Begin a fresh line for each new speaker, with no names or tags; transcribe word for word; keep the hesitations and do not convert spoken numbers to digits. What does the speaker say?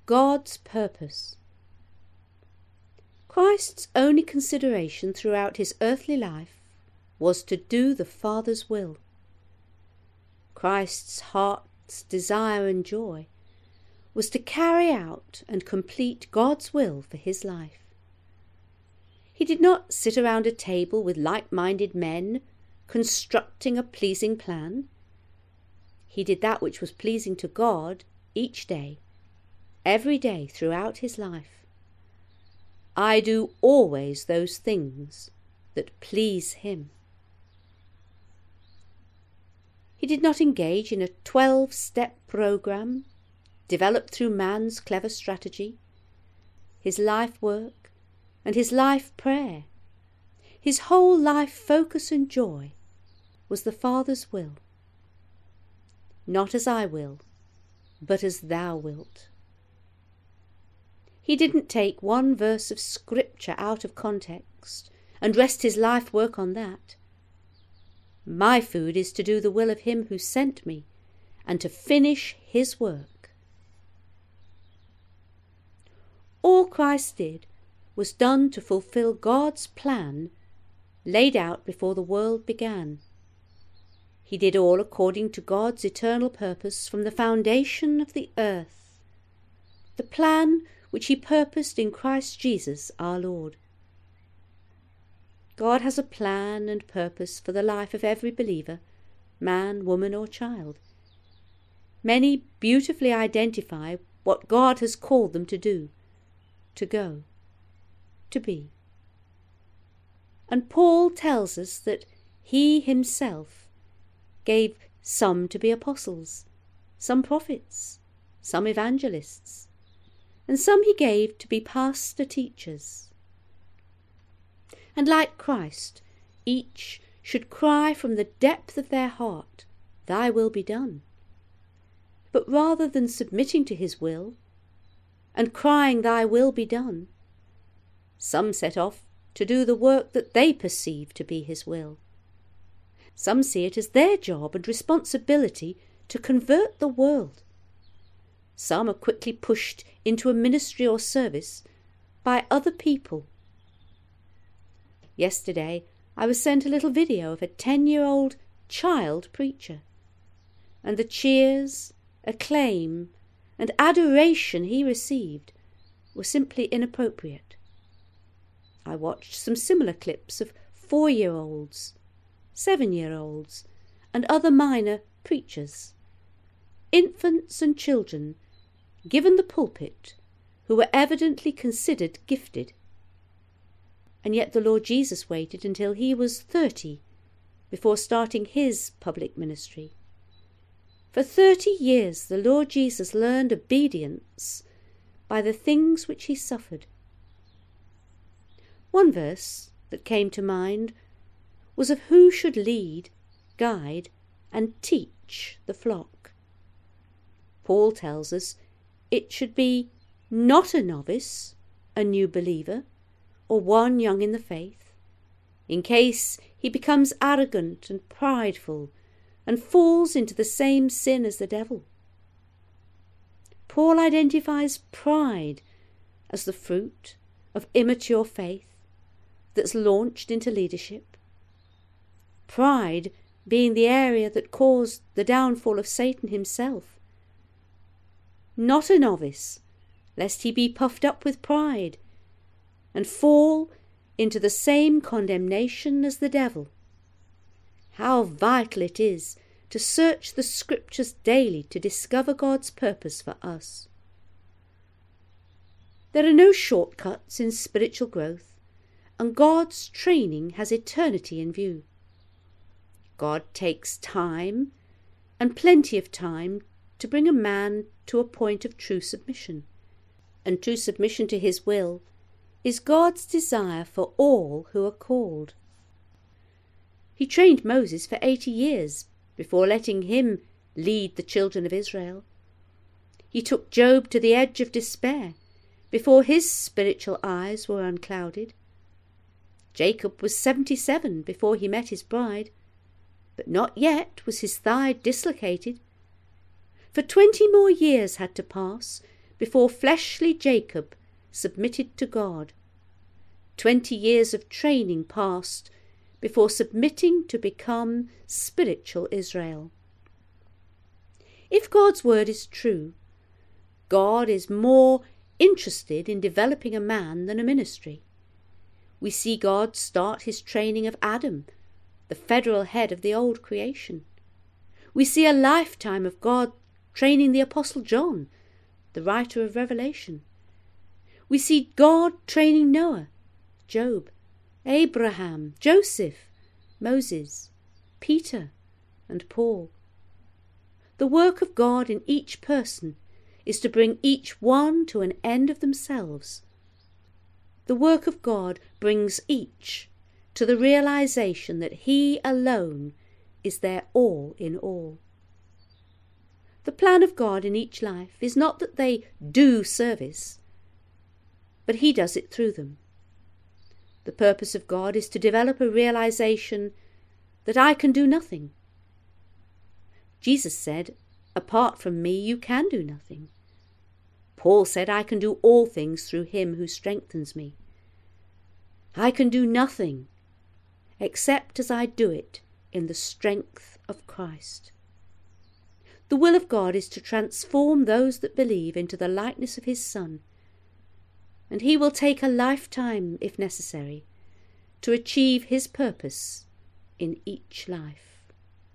God's purpose. Christ's only consideration throughout his earthly life was to do the Father's will. Christ's heart's desire and joy was to carry out and complete God's will for his life. He did not sit around a table with like-minded men, constructing a pleasing plan. He did that which was pleasing to God each day, every day throughout his life. I do always those things that please him. He did not engage in a twelve-step program developed through man's clever strategy. His life work and his life prayer, his whole life focus and joy was the Father's will. Not as I will, but as thou wilt. He didn't take one verse of scripture out of context and rest his life work on that. My food is to do the will of him who sent me and to finish his work. All Christ did was done to fulfill God's plan laid out before the world began. He did all according to God's eternal purpose from the foundation of the earth, the plan which he purposed in Christ Jesus our Lord. God has a plan and purpose for the life of every believer, man, woman, or child. Many beautifully identify what God has called them to do, to go, to be. And Paul tells us that he himself gave some to be apostles, some prophets, some evangelists, and some he gave to be pastor teachers. And like Christ, each should cry from the depth of their heart, Thy will be done. But rather than submitting to his will and crying, Thy will be done, some set off to do the work that they perceive to be his will. Some see it as their job and responsibility to convert the world. Some are quickly pushed into a ministry or service by other people. Yesterday I was sent a little video of a ten-year-old child preacher, and the cheers, acclaim, and adoration he received were simply inappropriate. I watched some similar clips of four-year-olds, seven-year-olds, and other minor preachers, infants and children, given the pulpit, who were evidently considered gifted. And yet the Lord Jesus waited until he was thirty before starting his public ministry. For thirty years the Lord Jesus learned obedience by the things which he suffered. One verse that came to mind was of who should lead, guide, and teach the flock. Paul tells us it should be not a novice, a new believer, or one young in the faith, in case he becomes arrogant and prideful and falls into the same sin as the devil. Paul identifies pride as the fruit of immature faith that's launched into leadership. Pride being the area that caused the downfall of Satan himself. Not a novice, lest he be puffed up with pride and fall into the same condemnation as the devil. How vital it is to search the Scriptures daily to discover God's purpose for us. There are no shortcuts in spiritual growth, and God's training has eternity in view. God takes time, and plenty of time, to bring a man to a point of true submission. And true submission to his will is God's desire for all who are called. He trained Moses for eighty years before letting him lead the children of Israel. He took Job to the edge of despair before his spiritual eyes were unclouded. Jacob was seventy-seven before he met his bride, but not yet was his thigh dislocated. For twenty more years had to pass before fleshly Jacob submitted to God. Twenty years of training passed before submitting to become spiritual Israel. If God's word is true, God is more interested in developing a man than a ministry. We see God start his training of Adam, the federal head of the old creation. We see a lifetime of God training the Apostle John, the writer of Revelation. We see God training Noah, Job, Abraham, Joseph, Moses, Peter, and Paul. The work of God in each person is to bring each one to an end of themselves. The work of God brings each to the realization that he alone is their all in all. The plan of God in each life is not that they do service, but he does it through them. The purpose of God is to develop a realization that I can do nothing. Jesus said, "Apart from me you can do nothing." Paul said, "I can do all things through him who strengthens me." I can do nothing except as I do it in the strength of Christ. The will of God is to transform those that believe into the likeness of his Son, and he will take a lifetime, if necessary, to achieve his purpose in each life.